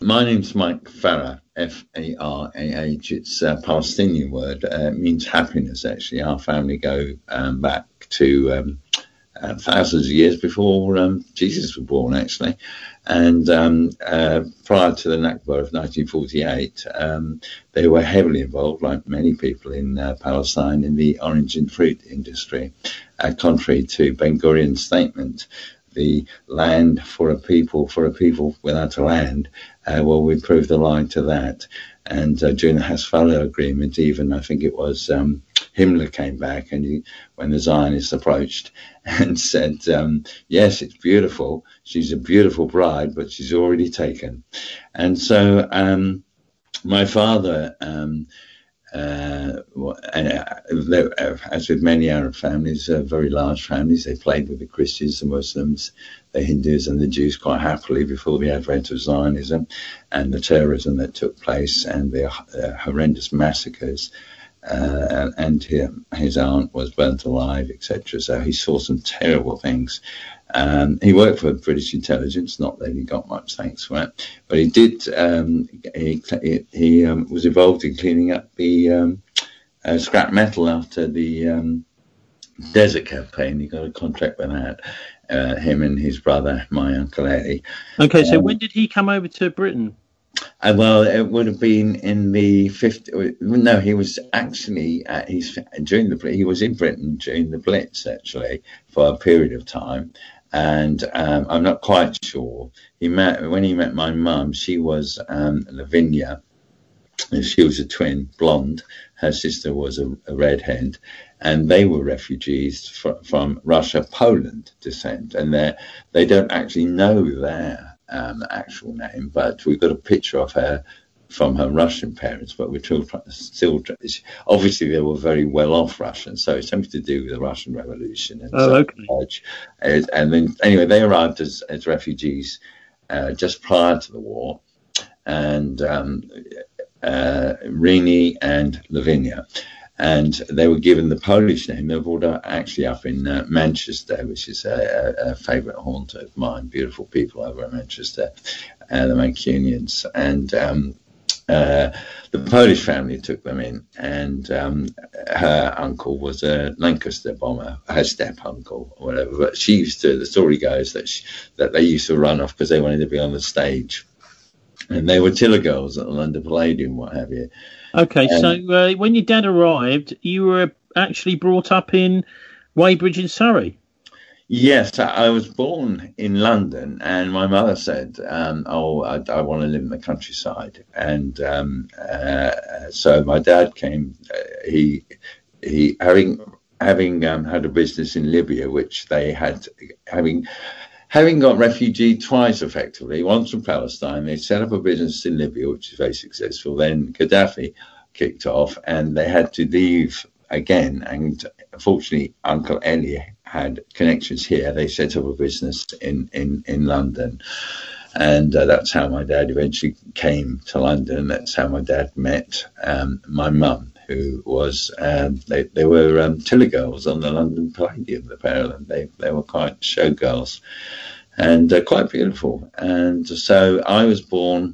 My name's Mike Farah, Farah. It's a Palestinian word. It means happiness, actually. Our family go back to thousands of years before Jesus was born, actually. And prior to the Nakba of 1948, they were heavily involved, like many people in Palestine, in the orange and fruit industry, contrary to Ben Gurion's statement. The land for a people without a land. Well, we proved the lie to that. And during the Hasfalah agreement, even I think it was Himmler came back, and when the Zionists approached and said, yes, it's beautiful. She's a beautiful bride, but she's already taken. And so my father, as with many Arab families, very large families, they played with the Christians, the Muslims, the Hindus and the Jews quite happily before the advent of Zionism and the terrorism that took place and the horrendous massacres. And his aunt was burnt alive, etc. So he saw some terrible things. He worked for British intelligence, not that he got much thanks for it, but he did. He was involved in cleaning up the scrap metal after the Desert Campaign. He got a contract with that. Him and his brother, my Uncle Eddie. Okay, so when did he come over to Britain? Well, it would have been in the 50s. No, he was actually he was in Britain during the Blitz, actually, for a period of time. And I'm not quite sure. When he met my mum, she was Lavinia. She was a twin, blonde. Her sister was a redhead. And they were refugees from Russia, Poland descent. And they don't actually know their actual name, but we've got a picture of her from her Russian parents, but we're still obviously they were very well off Russians, so it's something to do with the Russian Revolution. And okay. And then anyway, they arrived as refugees just prior to the war, and Rini and Lavinia. And they were given the Polish name. They were brought up actually up in Manchester, which is a favourite haunt of mine. Beautiful people over in Manchester, the Mancunians. And the Polish family took them in. And her uncle was a Lancaster bomber, her step-uncle or whatever. But the story goes that they used to run off because they wanted to be on the stage. And they were Tiller girls at the London Palladium, what have you. Okay, so when your dad arrived, you were actually brought up in Weybridge in Surrey. Yes, I was born in London, and my mother said, I want to live in the countryside. And so my dad came, he having had a business in Libya, which they had, having got refugee twice, effectively, once from Palestine, they set up a business in Libya, which is very successful. Then Gaddafi kicked off, and they had to leave again. And fortunately, Uncle Ellie had connections here. They set up a business in London. And that's how my dad eventually came to London. That's how my dad met my mum, who was, they were Tiller girls on the London Palladium, the pair of them. They were quite showgirls and quite beautiful. And so I was born,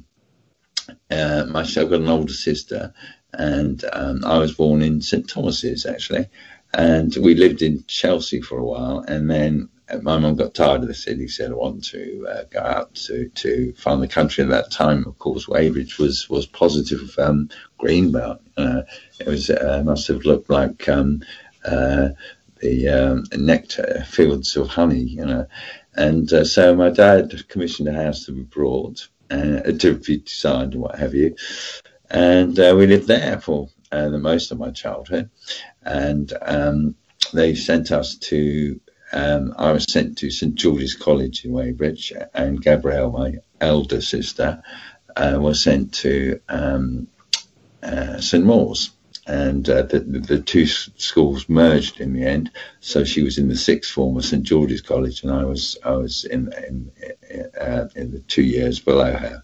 myself got an older sister, and I was born in St Thomas's, actually. And we lived in Chelsea for a while, and then my mum got tired of the city, said I want to go out to find the country. At that time, of course, Weybridge was positive greenbelt. It was must have looked like the nectar fields of honey, And so my dad commissioned a house to be brought, to be designed and what have you. And we lived there for the most of my childhood. And they sent us to, I was sent to St George's College in Weybridge, and Gabrielle, my elder sister, was sent to St Maur's. And the two schools merged in the end. So she was in the sixth form of St George's College, and I was in the 2 years below her.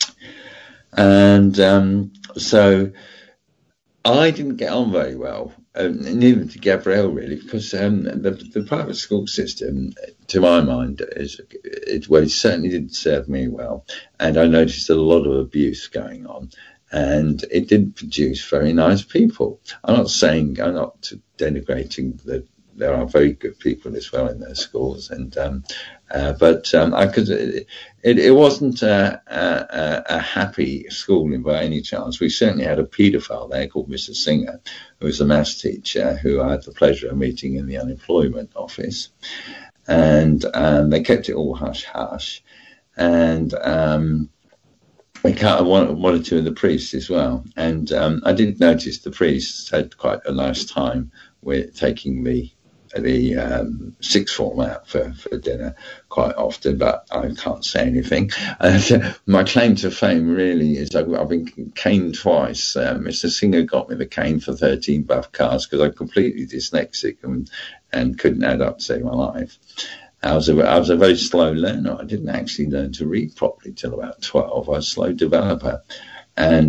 And so I didn't get on very well neither did Gabrielle really, because the private school system, to my mind, it certainly didn't serve me well, and I noticed a lot of abuse going on, and it didn't produce very nice people. I'm not denigrating that. There are very good people as well in those schools, but it wasn't a happy schooling by any chance. We certainly had a paedophile there called Mr. Singer, who was a maths teacher who I had the pleasure of meeting in the unemployment office, and they kept it all hush hush, and they cut one or two of the priests as well, and I did notice the priests had quite a nice time with taking the sixth form out for dinner quite often, but I can't say anything. My claim to fame really is I've been caned twice. Mr. Singer got me the cane for 13 buff cards because I'm completely dyslexic and couldn't add up to save my life. I was a very slow learner. I didn't actually learn to read properly till about 12. I was a slow developer, and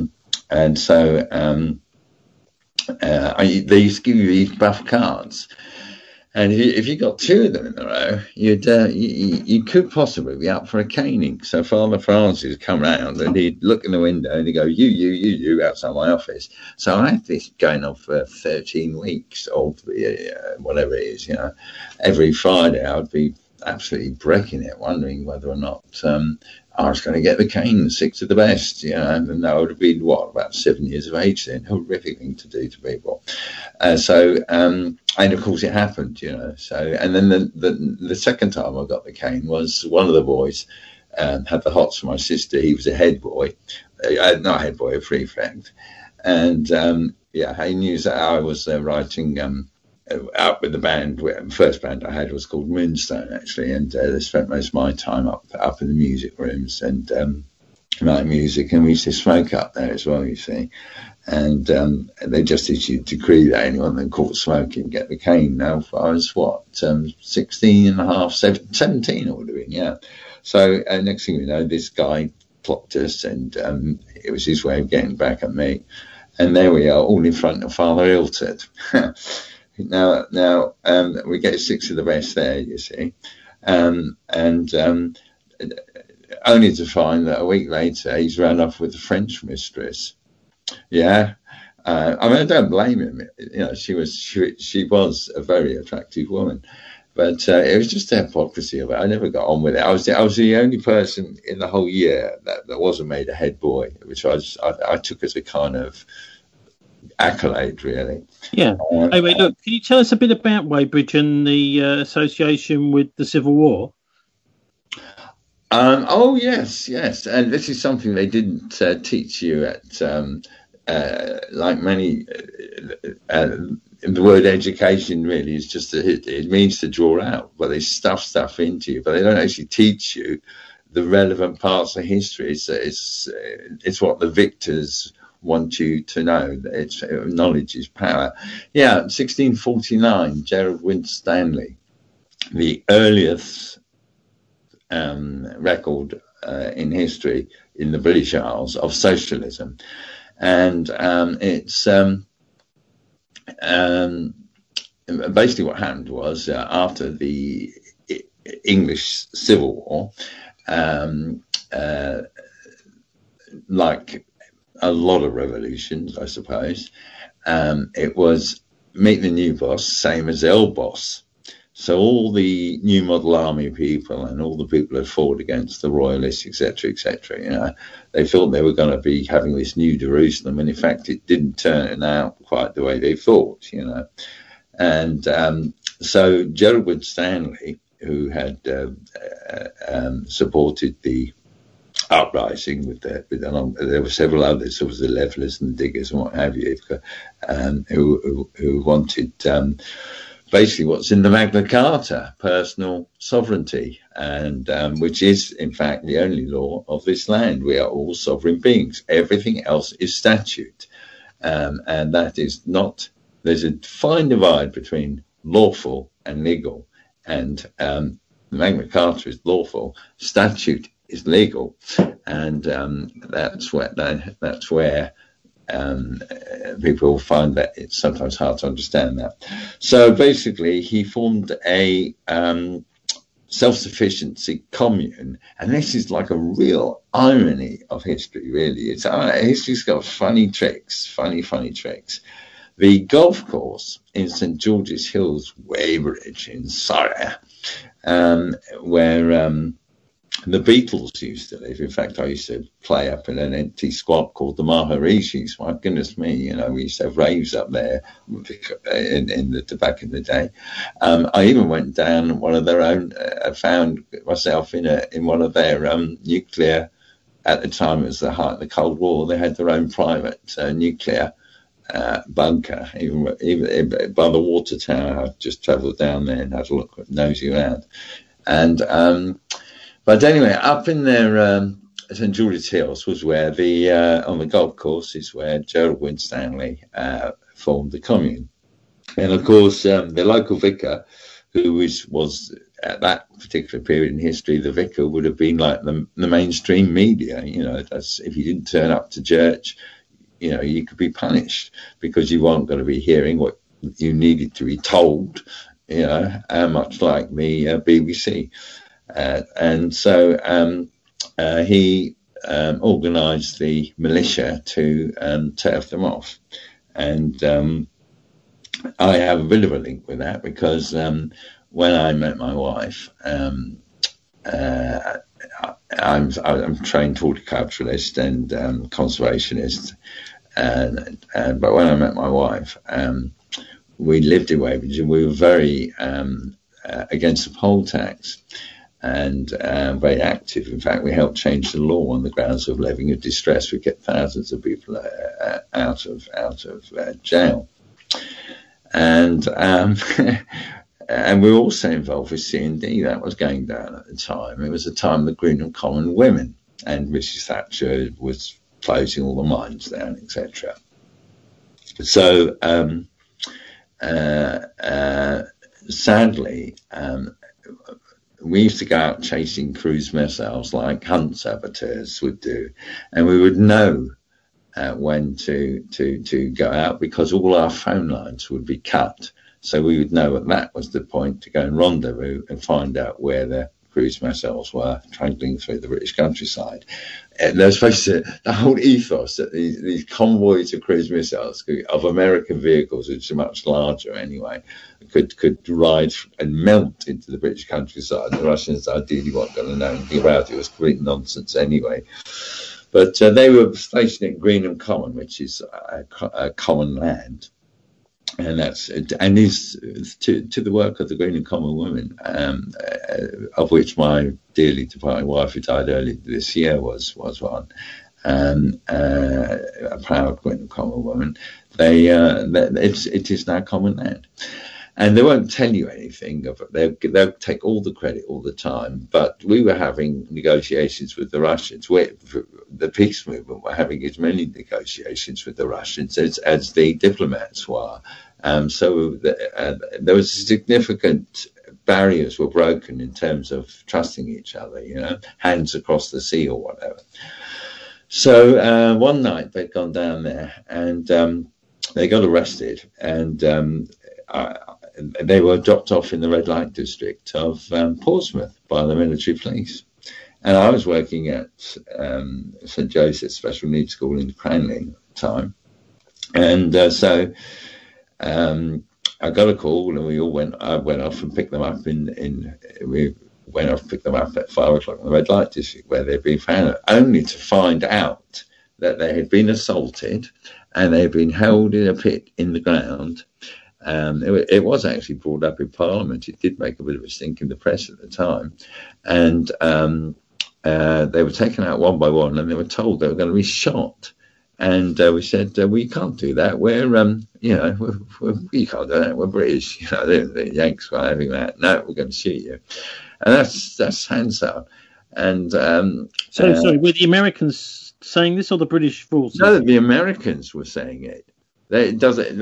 so they used to give you these buff cards, and if you got two of them in a row, you could possibly be up for a caning. So Father Francis would come round and he'd look in the window and he'd go, you outside my office. So I had this going on for 13 weeks, or whatever it is, every Friday I'd be absolutely breaking it, wondering whether or not I was going to get the cane, 6 of the best, and that would have been, about 7 years of age then. Horrific thing to do to people. And of course it happened, So, and then the second time I got the cane was one of the boys had the hots for my sister. He was a head boy, not a head boy, a prefect. And, he knew that I was writing out with the band. The first band I had was called Moonstone, actually, and they spent most of my time up in the music rooms and writing music, and we used to smoke up there as well, you see. And they just issued a decree that anyone that caught smoking get the cane. Now, I was 16 and a half, 17 it would have been, yeah. So next thing we know, this guy clocked us, and it was his way of getting back at me. And there we are, all in front of Father Iltert. Now, we get 6 of the best there, you see, and only to find that a week later he's run off with a French mistress. Yeah, I don't blame him. She was a very attractive woman, but it was just the hypocrisy of it. I never got on with it. I was the only person in the whole year that wasn't made a head boy, which I took as a kind of accolade, really. Yeah. Anyway, look, can you tell us a bit about Weybridge and the association with the Civil War? Oh yes, and this is something they didn't teach you at like many. The word education really is just it means to draw out, but they stuff stuff into you, but they don't actually teach you the relevant parts of history. It's what the victors want you to know. It's knowledge is power. Yeah, 1649, Gerald Winstanley, the earliest record in history in the British Isles of socialism, and it's basically what happened was after the English Civil War, like a lot of revolutions, I suppose, it was meet the new boss, same as the old boss. So all the new model army people and all the people who fought against the royalists, etc., they thought they were going to be having this new Jerusalem, and in fact it didn't turn out quite the way they thought, And so Gerald Winstanley, who had supported the uprising there were several others, there was the Levellers and the Diggers and what have you, who wanted basically what's in the Magna Carta, personal sovereignty, and which is in fact the only law of this land. We are all sovereign beings. Everything else is statute, and that is not. There's a fine divide between lawful and legal, and the Magna Carta is lawful, statute is legal, and that's where people find that it's sometimes hard to understand that. So basically, he formed a self-sufficiency commune, and this is like a real irony of history, really. History's got funny tricks. The golf course in St George's Hills, Weybridge in Surrey, where the Beatles used to live. In fact, I used to play up in an empty squat called the Maharishis. My goodness me, we used to have raves up there back in the day. I even went down one of their own. I found myself in one of their nuclear. At the time, it was the height of the Cold War. They had their own private nuclear bunker, even by the water tower. I just travelled down there and had a look, nosy around, and. But anyway, up in there, St George's Hills was where on the golf course is where Gerald Winstanley formed the commune. And of course, the local vicar, who was at that particular period in history, the vicar would have been like the mainstream media. That's, if you didn't turn up to church, you could be punished because you weren't going to be hearing what you needed to be told, much like the BBC. And so he organised the militia to turf them off. And I have a bit of a link with that because when I met my wife, I'm a trained horticulturalist and conservationist. But when I met my wife, we lived in Weybridge and we were very against the poll tax. And very active. In fact, we helped change the law on the grounds of living of distress. We get thousands of people out of jail, and and we were also involved with C&D. That was going down at the time. It was the time of the Greenham Common Women, and Mrs. Thatcher was closing all the mines down, etc. So sadly. We used to go out chasing cruise missiles like hunt saboteurs would do, and we would know when to go out because all our phone lines would be cut. So we would know that was the point to go and rendezvous and find out where the cruise missiles were travelling through the British countryside. And they're supposed to, the whole ethos that these convoys of cruise missiles of American vehicles, which are much larger anyway, could ride and melt into the British countryside. The Russians ideally weren't going to know anything about it. It was complete nonsense anyway. But they were stationed at Greenham Common, which is a common land. And is to the work of the Greenham Common Women, of which my dearly departed wife, who died early this year, was one, a proud Greenham Common woman. It is now common land, and they won't tell you anything of it. They'll take all the credit all the time. But we were having negotiations with the Russians. The peace movement were having as many negotiations with the Russians as the diplomats were. So there was significant barriers were broken in terms of trusting each other, hands across the sea or whatever. So one night they'd gone down there and they got arrested and they were dropped off in the red light district of Portsmouth by the military police. And I was working at St Joseph's Special Needs School in Cranley at the time. And so I got a call, and I went off and picked them up. We went off and picked them up at 5 o'clock in the red light district, where they'd been found, only to find out that they had been assaulted and they had been held in a pit in the ground. It was actually brought up in Parliament. It did make a bit of a stink in the press at the time, and they were taken out one by one, and they were told they were going to be shot. And we said, we can't do that. We can't do that. We're British. The Yanks were having that. No, we're going to shoot you. And that's hands up. And sorry, were the Americans saying this or the British forces? No, the Americans were saying it. They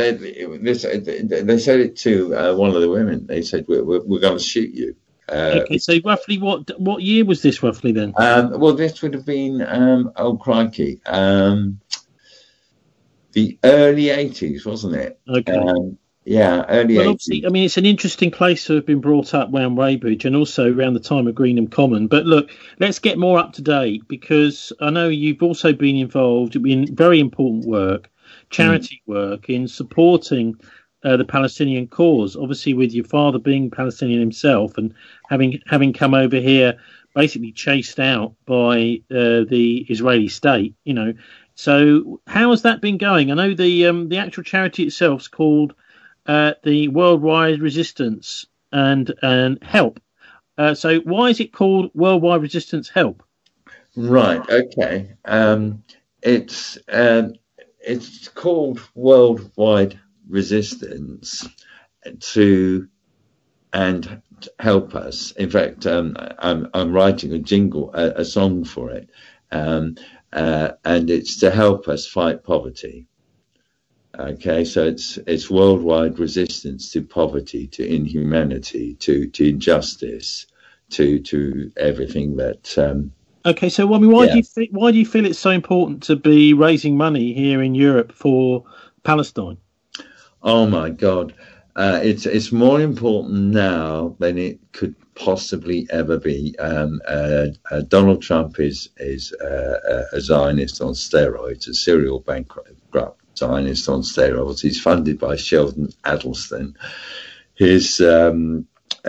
said it to one of the women. They said, we're going to shoot you. Okay, so roughly what year was this roughly then? Well, this would have been, oh crikey, the early 80s, wasn't it? Okay. Yeah, early Well, 80s. obviously, I mean, it's an interesting place to have been brought up around Weybridge and also around the time of Greenham Common. But look, let's get more up to date, because I know you've also been involved in very important work, charity work, in supporting the Palestinian cause. Obviously, with your father being Palestinian himself and having come over here, basically chased out by the Israeli state. So how has that been going? I know the actual charity itself is called the Worldwide Resistance and Help. So why is it called Worldwide Resistance Help? Right. Okay. It's called Worldwide Resistance to and help us. In fact, I'm writing a jingle, a song for it, and it's to help us fight poverty. Okay, so it's worldwide resistance to poverty, to inhumanity, to injustice, to everything that. Okay, so I mean, why do you feel it's so important to be raising money here in Europe for Palestine? Oh my God, it's more important now than it could possibly ever be. Donald Trump is a Zionist on steroids, a serial bankrupt Zionist on steroids. He's funded by Sheldon Adelson. His son,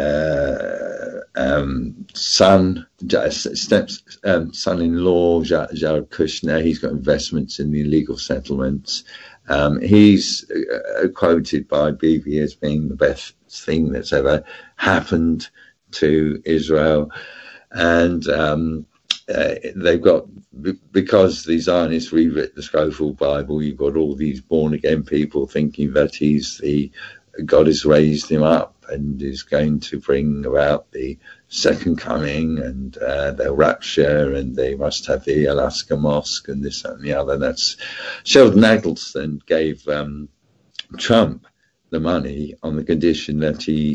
son-in-law, Jared Kushner, he's got investments in the illegal settlements. He's quoted by Bibi as being the best thing that's ever happened to Israel. And they've got, because the Zionists rewrit the Scroll Bible, you've got all these born-again people thinking that God has raised him up and is going to bring about the second coming and their rapture, and they must have the Alaska Mosque and this and the other. That's Sheldon Adelson gave Trump the money on the condition that he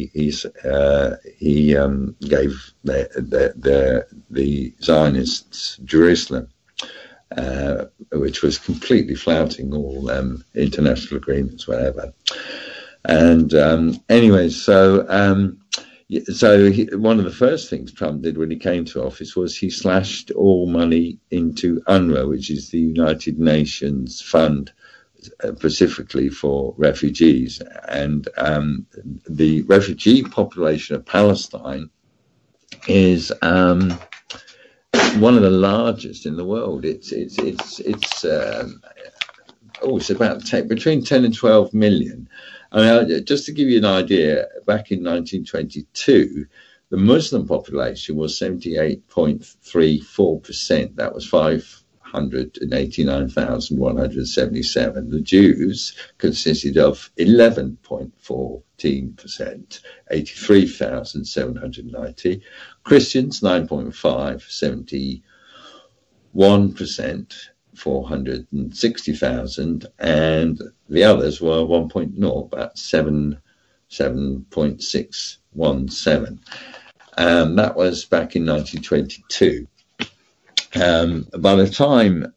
gave the Zionists Jerusalem, which was completely flouting all international agreements, whatever. And anyway, so one of the first things Trump did when he came to office was he slashed all money into UNRWA, which is the United Nations Fund specifically for refugees. And the refugee population of Palestine is one of the largest in the world. It's about between 10 and 12 million. I mean, just to give you an idea, back in 1922, the Muslim population was 78.34%. That was 589,177. The Jews consisted of 11.14%, 83,790. Christians, 9.5, 71%. 460,000, and the others were 1.0, about 7.617. That was back in 1922. By the time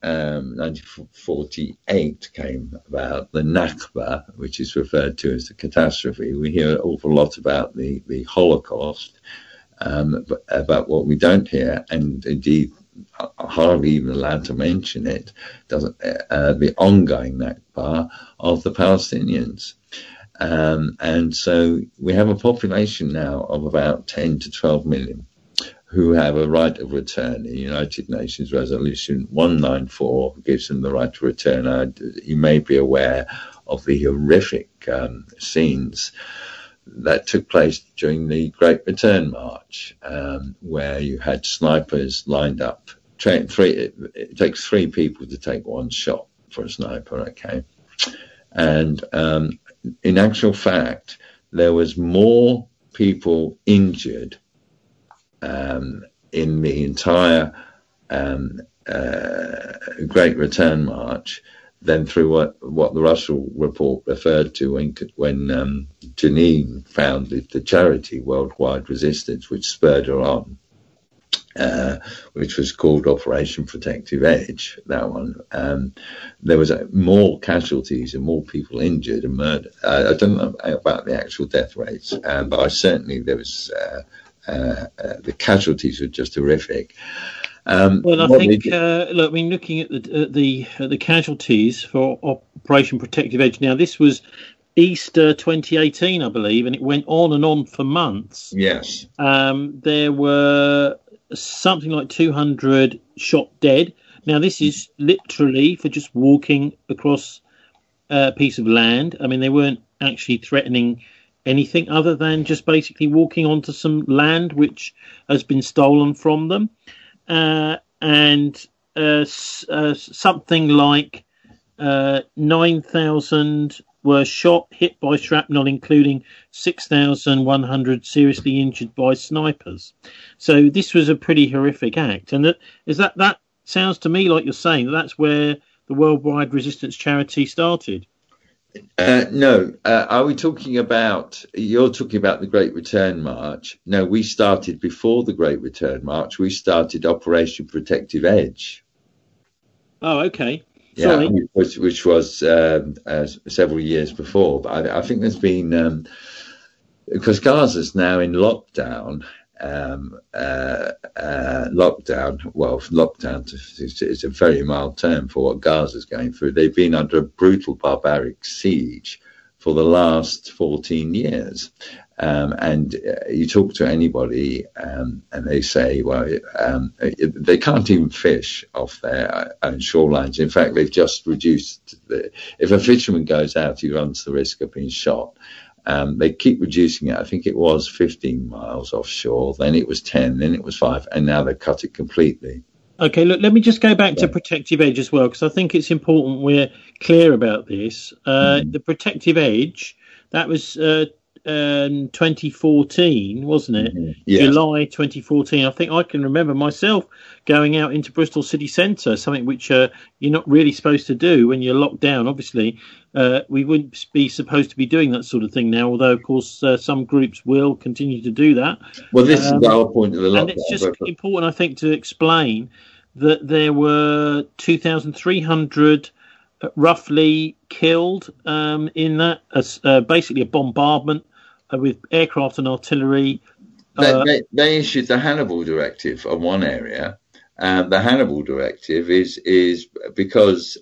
1948 came about, the Nakba, which is referred to as the catastrophe, we hear an awful lot about the Holocaust, but what we don't hear, and indeed hardly even allowed to mention it, the ongoing Nakba of the Palestinians. And so we have a population now of about 10 to 12 million who have a right of return. The United Nations Resolution 194 gives them the right to return. You may be aware of the horrific scenes that took place during the Great Return March, where you had snipers lined up. It takes 3 people to take one shot for a sniper, okay? And in actual fact, there was more people injured in the entire Great Return March than through what the Russell Report referred to when Janine founded the charity Worldwide Resistance, which spurred her on. which was called Operation Protective Edge. That one, there was more casualties and more people injured and murdered. I don't know about the actual death rates, but there was the casualties were just horrific. Well, I think look, I mean, looking at the casualties for Operation Protective Edge. Now, this was Easter 2018, I believe, and it went on and on for months. Yes. There were something like 200 shot dead. Now, this is literally for just walking across a piece of land. I mean, they weren't actually threatening anything other than just basically walking onto some land which has been stolen from them. Something like 9,000 were hit by shrapnel, including 6,100 seriously injured by snipers. So this was a pretty horrific act. And that sounds to me like you're saying that's where the Worldwide Resistance Charity started. No, are we talking about? You're talking about the Great Return March. No, we started before the Great Return March. We started Operation Protective Edge. Oh, okay. Sorry. Yeah, which was several years before. But I think there's been because Gaza's now in lockdown. Lockdown is a very mild term for what Gaza's going through. They've been under a brutal barbaric siege for the last 14 years. And you talk to anybody and they say, well, they can't even fish off their own shorelines. In fact, they've just reduced if a fisherman goes out, he runs the risk of being shot. They keep reducing it. I think it was 15 miles offshore, then it was 10, then it was 5, and now they've cut it completely. Okay, look, let me just go back to Protective Edge as well, because I think it's important we're clear about this. The Protective Edge, that was 2014, wasn't it? Mm-hmm. Yes. July 2014. I think I can remember myself going out into Bristol city centre, something which you're not really supposed to do when you're locked down, obviously. We wouldn't be supposed to be doing that sort of thing now, although, of course, some groups will continue to do that. Well, this is the whole point of the lockdown. And it's just important, I think, to explain that there were 2,300 roughly killed in that, basically a bombardment with aircraft and artillery. They issued the Hannibal Directive on one area. The Hannibal Directive is because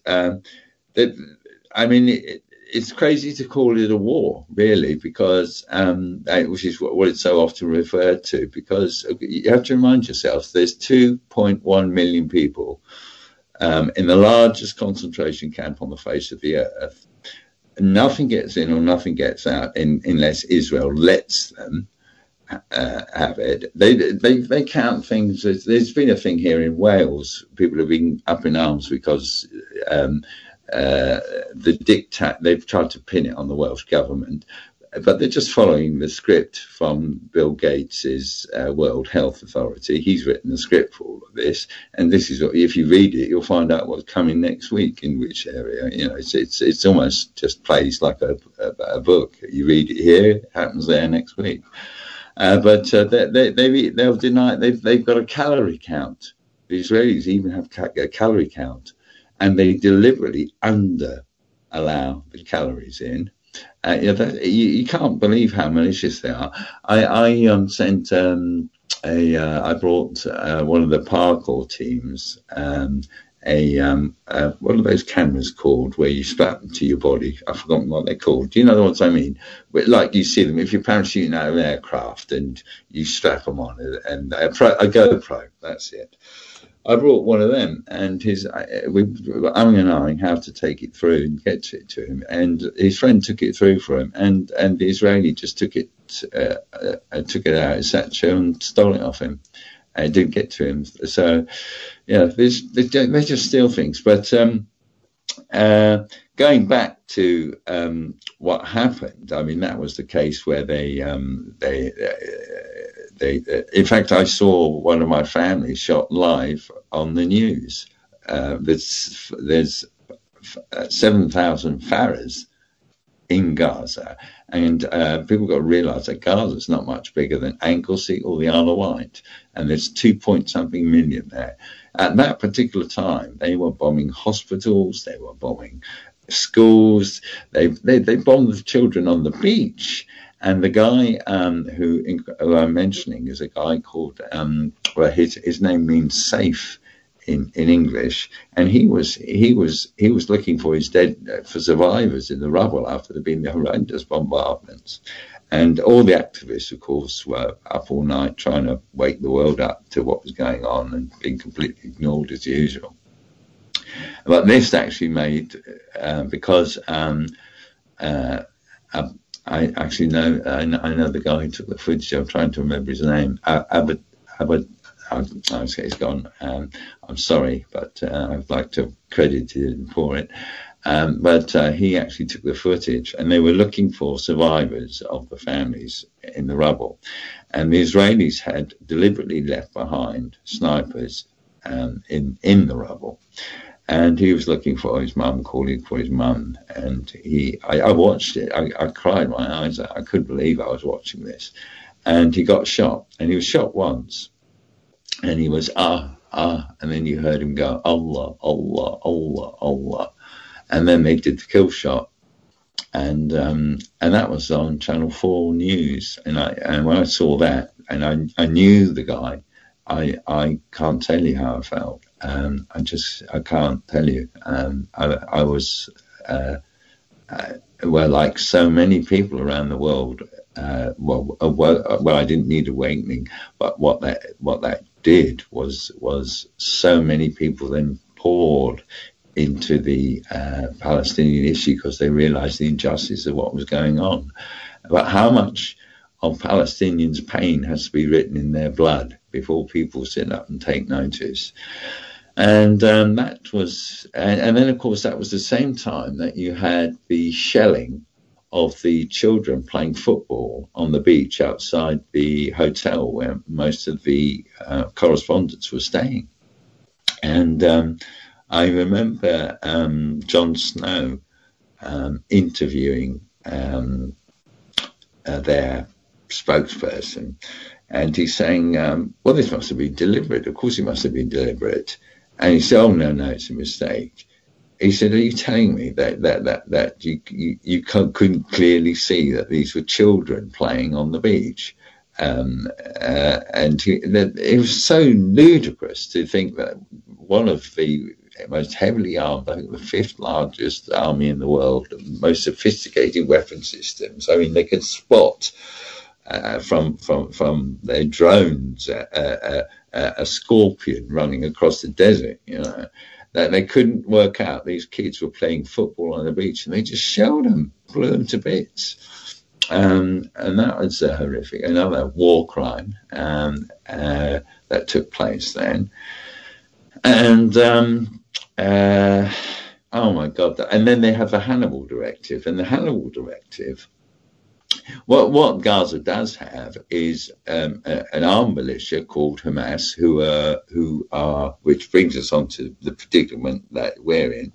it's crazy to call it a war, really, because which is what it's so often referred to. Because you have to remind yourself, there's 2.1 million people in the largest concentration camp on the face of the earth. Nothing gets in or nothing gets out unless Israel lets them have it. They count things. There's been a thing here in Wales. People have been up in arms because the diktat, they've tried to pin it on the Welsh government, but they're just following the script from Bill Gates's World Health Authority. He's written the script for all of this, and this is what, if you read it, you'll find out what's coming next week in which area. It's almost just plays like a book. You read it here, it happens there next week. But they'll deny they've got a calorie count. The Israelis even have a calorie count, and they deliberately allow the calories in. You can't believe how malicious they are. I brought one of the parkour teams what are those cameras called where you strap them to your body? I've forgotten what they're called. Do you know the ones I mean? Like you see them if you're parachuting out of an aircraft and you strap them on, and a GoPro, that's it. I brought one of them, and we were umming and ahhing how to take it through and get it to him. And his friend took it through for him, and the Israeli just took it out of his satchel and stole it off him. And it didn't get to him. So, they just steal things. But going back to what happened, I mean, that was the case where they in fact, I saw one of my family shot live on the news. There's 7,000 Farahs in Gaza. And people got to realise that Gaza is not much bigger than Anglesey or the Isle of Wight, and there's 2-point-something million there. At that particular time, they were bombing hospitals, they were bombing schools, they bombed the children on the beach. And the guy who I'm mentioning is a guy called, well, his name means safe in English, and he was looking for for survivors in the rubble after there'd been the horrendous bombardments. And all the activists, of course, were up all night trying to wake the world up to what was going on and being completely ignored as usual. But this actually made, because I actually know, I know the guy who took the footage. I'm trying to remember his name. He's gone. I'm sorry, but I'd like to credit him for it. But he actually took the footage, and they were looking for survivors of the families in the rubble. And the Israelis had deliberately left behind snipers in the rubble. And he was looking for his mum, calling for his mum. And I watched it. I cried my eyes out. I couldn't believe I was watching this. And he got shot. And he was shot once. And he was, and then you heard him go, Allah, Allah, Allah, Allah. And then they did the kill shot. And that was on Channel 4 News. And when I saw that, and I knew the guy, I can't tell you how I felt. I can't tell you. I was, well, like so many people around the world, well, I didn't need awakening, but what that did was so many people then poured into the Palestinian issue because they realized the injustice of what was going on. But how much of Palestinians' pain has to be written in their blood before people sit up and take notice. And that was, and then of course that was the same time that you had the shelling of the children playing football on the beach outside the hotel where most of the correspondents were staying. And I remember Jon Snow interviewing their spokesperson, and he's saying, well, this must have been deliberate. Of course it must have been deliberate. And he said, oh, no, it's a mistake. He said, are you telling me that you couldn't clearly see that these were children playing on the beach? And it was so ludicrous to think that one of the most heavily armed, I think the 5th largest army in the world, the most sophisticated weapon systems. I mean, they could spot from their drones a scorpion running across the desert, you know, that they couldn't work out these kids were playing football on the beach, and they just shelled them, blew them to bits. And that was horrific. Another war crime that took place then. And oh my God! And then they have the Hannibal Directive, and the Hannibal Directive. What Gaza does have is an armed militia called Hamas, who are, which brings us on to the predicament that we're in.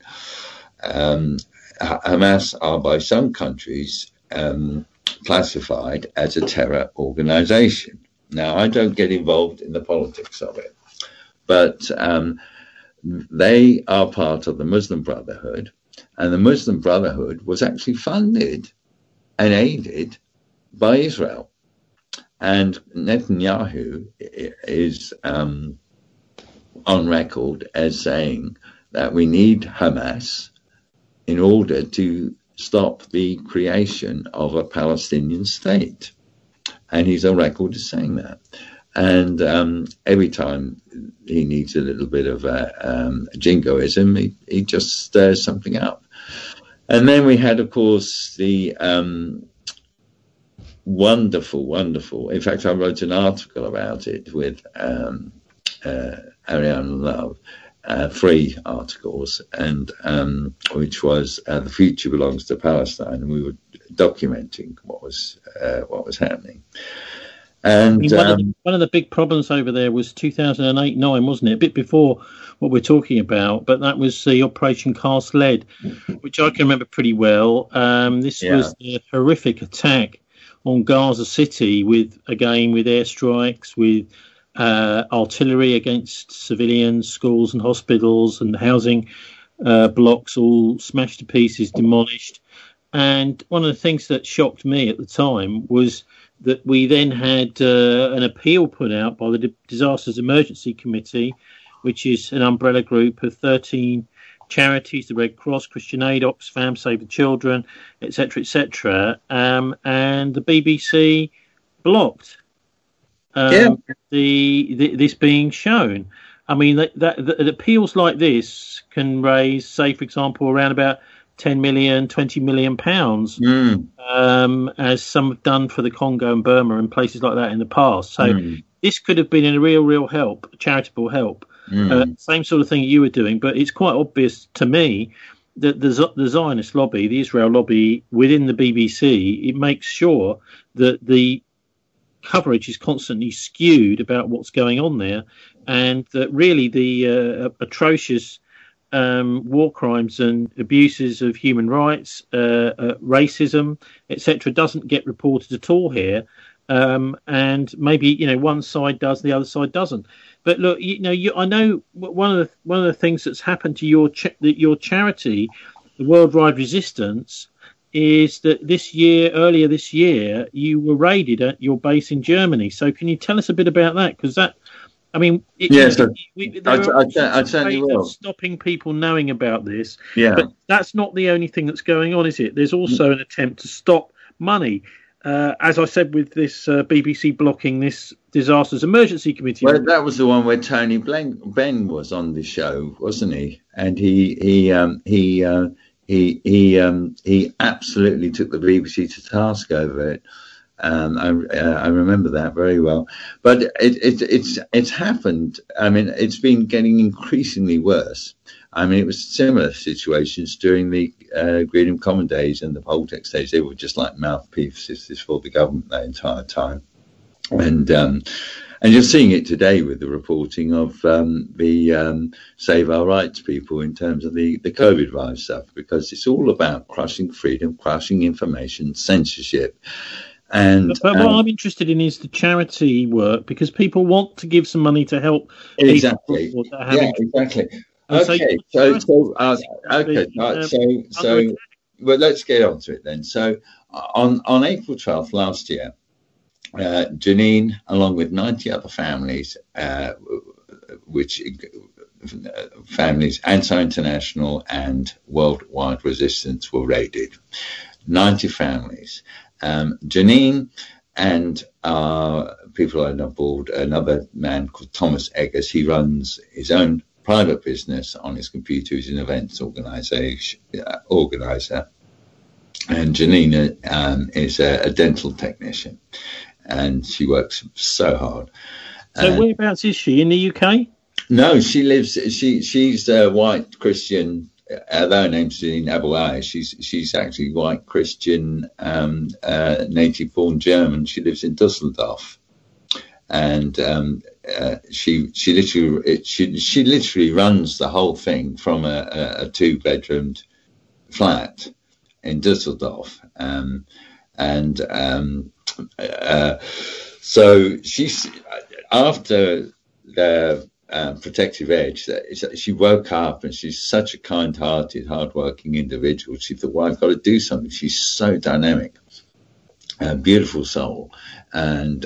Hamas are by some countries classified as a terror organization. Now, I don't get involved in the politics of it, but they are part of the Muslim Brotherhood, and the Muslim Brotherhood was actually funded and aided by Israel. And Netanyahu is on record as saying that we need Hamas in order to stop the creation of a Palestinian state. And he's on record as saying that. And every time he needs a little bit of jingoism, he just stirs something up. And then we had, of course, the wonderful. In fact, I wrote an article about it with Ariane Love, 3 articles, and which was "The Future Belongs to Palestine," and we were documenting what was happening. I And mean, one of the big problems over there was 2008-9, wasn't it? A bit before what we're talking about, but that was the Operation Cast Lead, which I can remember pretty well. This yeah, was the horrific attack on Gaza City with airstrikes, with artillery against civilians, schools and hospitals and housing blocks all smashed to pieces, demolished. And one of the things that shocked me at the time was that we then had an appeal put out by the Disasters Emergency Committee, which is an umbrella group of 13 charities, the Red Cross, Christian Aid, Oxfam, Save the Children, etc., etc. And the BBC blocked yeah, this being shown. I mean, that appeals like this can raise, say, for example, around about 10 million, 20 million pounds, as some have done for the Congo and Burma and places like that in the past. So this could have been a real help, charitable help. Same sort of thing you were doing, but it's quite obvious to me that the Zionist lobby, the Israel lobby within the BBC, it makes sure that the coverage is constantly skewed about what's going on there, and that really the atrocious war crimes and abuses of human rights, racism, etc., doesn't get reported at all here. And maybe one side does, the other side doesn't. But look, I know one of the things that's happened to your charity, the Worldwide Resistance, is that earlier this year, you were raided at your base in Germany. So can you tell us a bit about that? Because that, I mean, yes, I ways certainly will. of stopping people knowing about this. Yeah. But that's not the only thing that's going on, is it? There's also an attempt to stop money. As I said, with this BBC blocking this Disasters Emergency Committee. Well, that was the one where Tony Benn was on the show, wasn't he? And he absolutely took the BBC to task over it. I remember that very well. But it's happened. I mean, it's been getting increasingly worse. I mean, it was similar situations during the Greenham Common days and the Poltex days. They were just like mouthpieces for the government the entire time. And you're seeing it today with the reporting of the Save Our Rights people in terms of the COVID virus stuff, because it's all about crushing freedom, crushing information, censorship. But what I'm interested in is the charity work, because people want to give some money to help. Exactly. Yeah, exactly. Okay. So well, let's get on to it then. So on April 12th last year, Janine, along with 90 other families, families, Ansar International and Worldwide Resistance were raided. 90 families. Janine and people on board, another man called Thomas Eggers. He runs his own private business on his computer. He's an events organizer. And Janine is a dental technician, and she works so hard. So whereabouts is she? In the UK? No, she lives. She's a white Christian. Although her name's Janine Abouai, she's actually white Christian, native born German. She lives in Dusseldorf, and she literally runs the whole thing from a 2-bedroomed flat in Dusseldorf, so she's after the Protective Edge. She woke up and she's such a kind-hearted, hard-working individual. She thought, well, I've got to do something. She's so dynamic, beautiful soul, and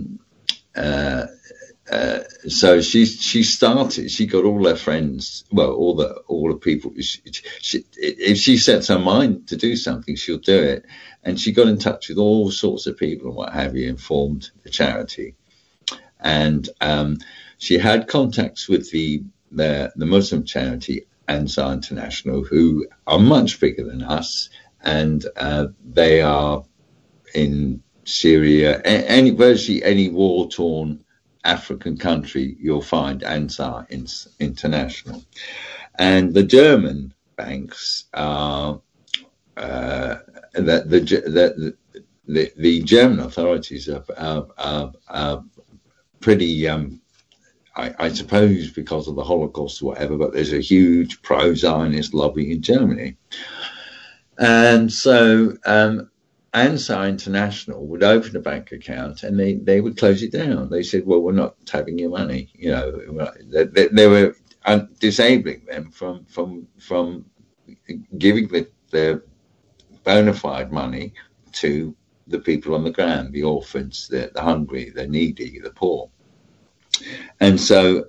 so she started. She got all her friends, well, all the people. If she sets her mind to do something, she'll do it. And she got in touch with all sorts of people and what have you, and formed the charity. And she had contacts with the Muslim charity Ansar International, who are much bigger than us, and they are in Syria, virtually any war-torn African country, you'll find Ansar International. And the German banks are the the German authorities are pretty, I suppose, because of the Holocaust or whatever, but there's a huge pro-Zionist lobby in Germany. And so Ansar International would open a bank account and they would close it down. They said, well, we're not having your money. You know, they were disabling them from giving their bona fide money to the people on the ground, the orphans, the hungry, the needy, the poor. And so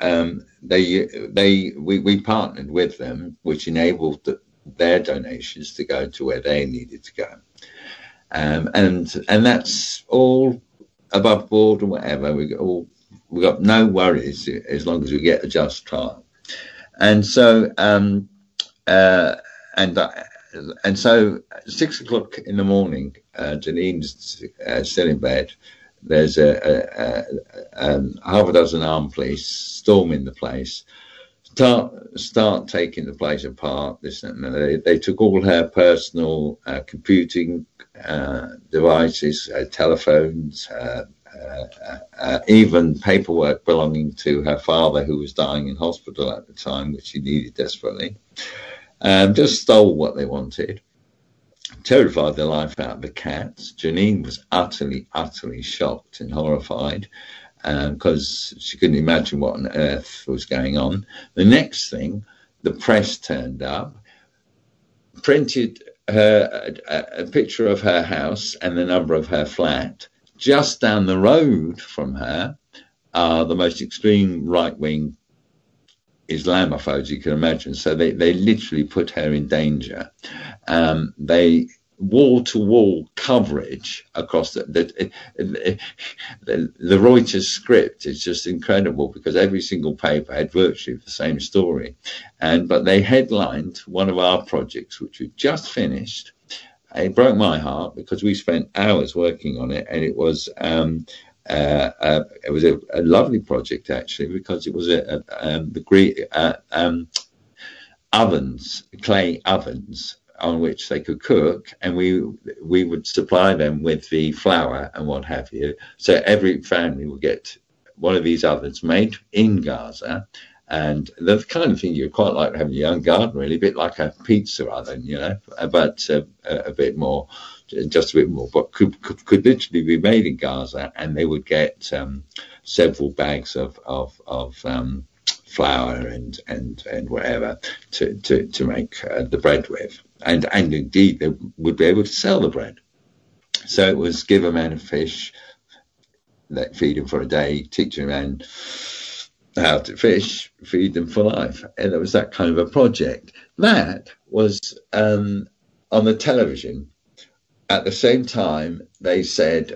we partnered with them, which enabled their donations to go to where they needed to go. And that's all above board or whatever. We got no worries as long as we get a just trial. And so and so 6 o'clock in the morning, Janine's still in bed. There's a half a dozen armed police storming the place, start taking the place apart. They took all her personal computing devices, telephones, even paperwork belonging to her father, who was dying in hospital at the time, which she needed desperately. Just stole what they wanted. Terrified the life out of the cats. Janine was utterly shocked and horrified because she couldn't imagine what on earth was going on. The next thing, the press turned up, printed a picture of her house and the number of her flat. Just down the road from her are the most extreme right-wing Islamophobes you can imagine. So they literally put her in danger. They wall-to-wall coverage across the Reuters script is just incredible, because every single paper had virtually the same story. But they headlined one of our projects, which we just finished. It broke my heart because we spent hours working on it, and it was a lovely project, actually, because it was clay ovens on which they could cook, and we would supply them with the flour and what have you. So every family would get one of these ovens made in Gaza, and the kind of thing you'd quite like to have in your own garden, really, a bit like a pizza oven, you know, but a bit more. Just a bit more, but could literally be made in Gaza, and they would get several bags of flour and whatever to make the bread with, and indeed they would be able to sell the bread. So it was give a man a fish, feed him for a day, teach a man how to fish, feed them for life, and it was that kind of a project. That was on the television. At the same time, they said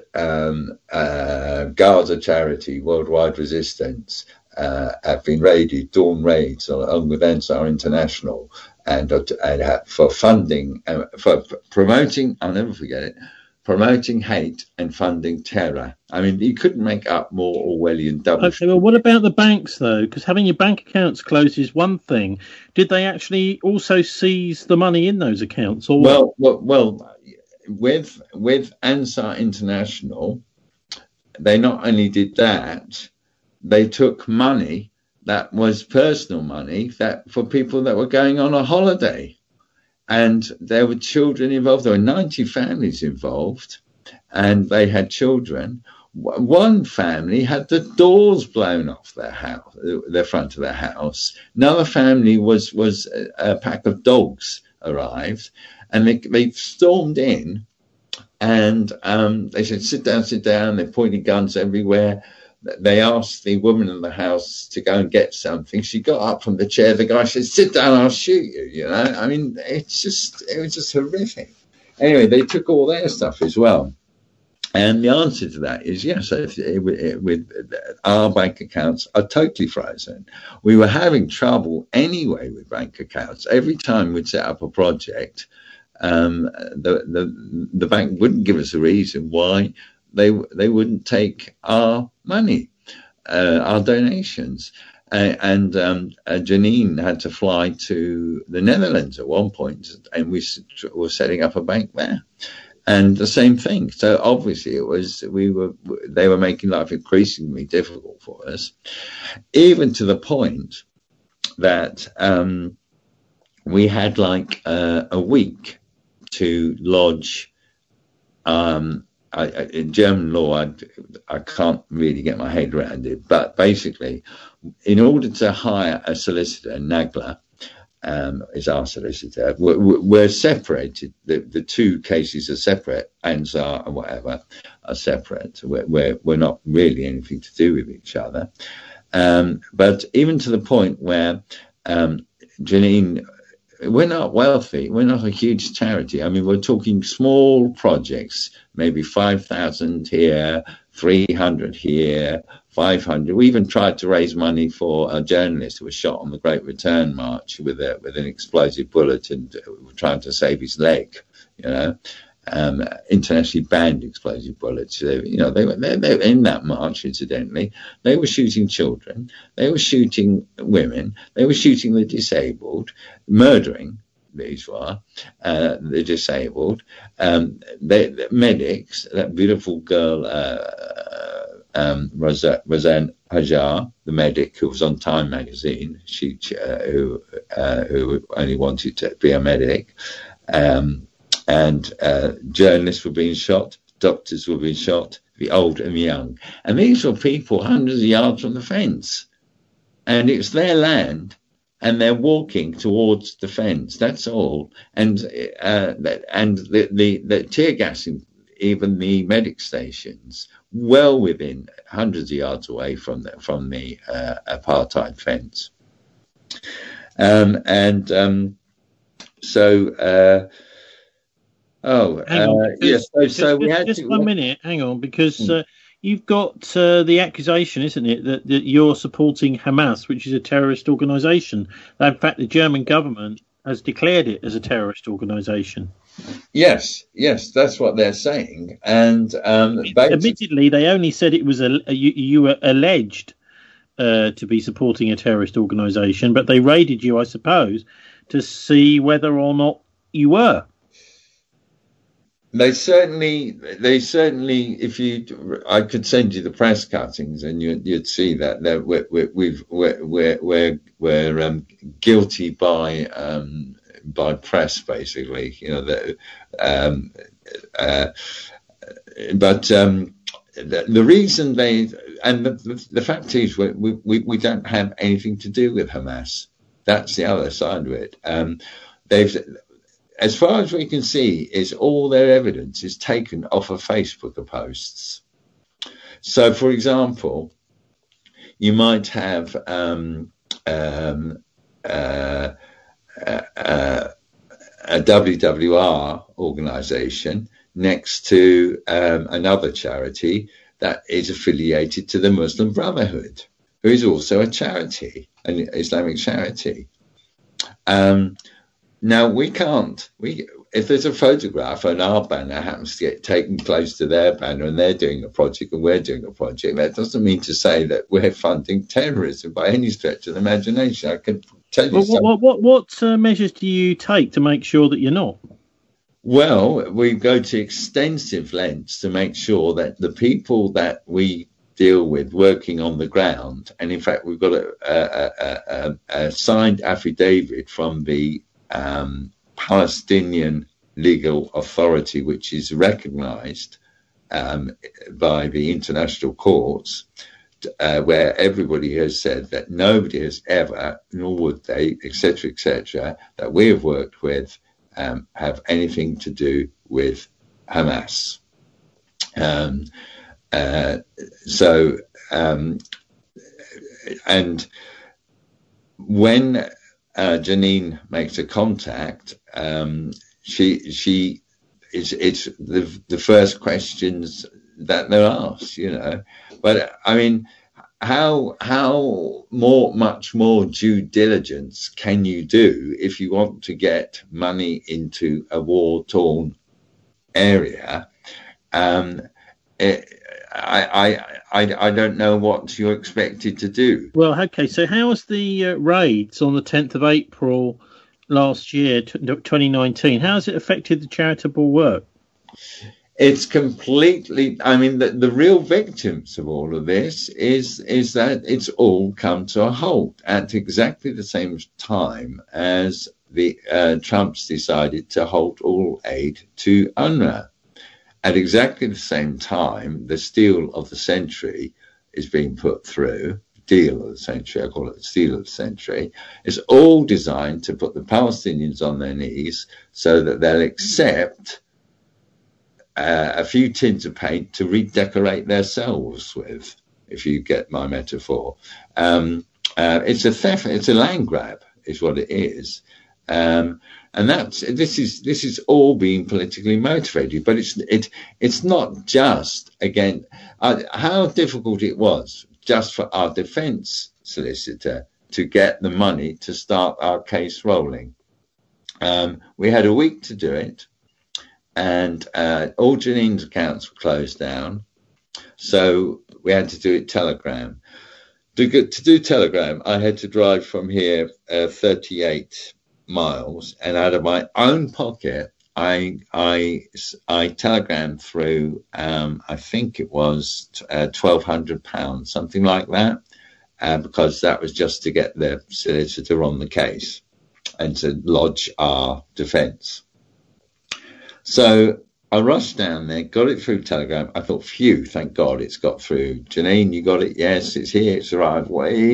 Gaza Charity, Worldwide Resistance have been raided, dawn raids along with Ansar International, and for funding, for promoting, I'll never forget it, promoting hate and funding terror. I mean, you couldn't make up more Orwellian double. Okay, well, what about the banks, though? Because having your bank accounts closed is one thing. Did they actually also seize the money in those accounts? Or well. With Ansar International, they not only did that, they took money that was personal money that for people that were going on a holiday, and there were children involved. There were 90 families involved, and they had children. One family had the doors blown off their house, the front of their house. Another family was a pack of dogs arrived. And they stormed in, and they said, sit down. They pointed guns everywhere. They asked the woman in the house to go and get something. She got up from the chair. The guy said, sit down, I'll shoot you. You know, I mean, it was just horrific. Anyway, they took all their stuff as well. And the answer to that is yes, with our bank accounts are totally frozen. We were having trouble anyway with bank accounts. Every time we'd set up a project, the bank wouldn't give us a reason why they wouldn't take our money, our donations. And Janine had to fly to the Netherlands at one point, and we were setting up a bank there. And the same thing. So obviously they were making life increasingly difficult for us, even to the point that we had like a week to lodge. In German law, I can't really get my head around it, but basically, in order to hire a solicitor, Nagler is our solicitor, we're separated. The two cases are separate, Ansar and whatever are separate. We're not really anything to do with each other. But even to the point where Janine, we're not wealthy. We're not a huge charity. I mean, we're talking small projects, maybe 5,000 here, 300 here, 500. We even tried to raise money for a journalist who was shot on the Great Return March with an explosive bullet and trying to save his leg, internationally banned explosive bullets. They were in that march, incidentally. They were shooting children. They were shooting women. They were shooting the disabled, murdering these were the disabled. The medics, that beautiful girl, Roseanne Hajar, the medic who was on Time magazine, who only wanted to be a medic. And journalists were being shot, doctors were being shot, the old and the young. And these were people hundreds of yards from the fence. And it's their land, and they're walking towards the fence, that's all. And the tear gassing even the medic stations well within hundreds of yards away from the apartheid fence. Yes. So we had just 1 minute. Hang on, because you've got the accusation, isn't it, that you're supporting Hamas, which is a terrorist organisation. In fact, the German government has declared it as a terrorist organisation. Yes, that's what they're saying. And admittedly, they only said it was you were alleged to be supporting a terrorist organisation, but they raided you, I suppose, to see whether or not you were. They certainly. I could send you the press cuttings, and you'd see that we're guilty by press, basically. But the reason the fact is we don't have anything to do with Hamas. That's the other side of it. As far as we can see, is all their evidence is taken off of Facebook posts. So, for example, you might have a WWR organisation next to another charity that is affiliated to the Muslim Brotherhood, who is also a charity, an Islamic charity. Now, if there's a photograph and our banner happens to get taken close to their banner and they're doing a project and we're doing a project, that doesn't mean to say that we're funding terrorism by any stretch of the imagination. I can tell you what measures do you take to make sure that you're not? Well, we go to extensive lengths to make sure that the people that we deal with working on the ground, and in fact, we've got a signed affidavit from the Palestinian legal authority, which is recognized by the international courts, where everybody has said that nobody has ever, nor would they, etc., that we have worked with have anything to do with Hamas. And when Janine makes a contact, it's the first questions that they're asked, But I mean, how much more due diligence can you do if you want to get money into a war-torn area? I don't know what you're expected to do. Well, okay, so how was the raids on the 10th of April last year, 2019, how has it affected the charitable work? It's completely, I mean, the real victims of all of this is that it's all come to a halt at exactly the same time as the Trump's decided to halt all aid to UNRWA. At exactly the same time, the steal of the century is being put through. Deal of the century, I call it the steal of the century. It's all designed to put the Palestinians on their knees so that they'll accept a few tins of paint to redecorate themselves with, if you get my metaphor. It's a theft, it's a land grab, is what it is. And this is all being politically motivated, but it's not just, again, how difficult it was just for our defence solicitor to get the money to start our case rolling. We had a week to do it, and all Janine's accounts were closed down, so we had to do it Telegram. To do Telegram, I had to drive from here 38 miles, and out of my own pocket, I telegrammed through, I think it was £1,200, something like that, because that was just to get the solicitor on the case and to lodge our defence. So I rushed down there, got it through Telegram. I thought, phew, thank God it's got through. Janine, you got it? Yes, it's here. It's arrived.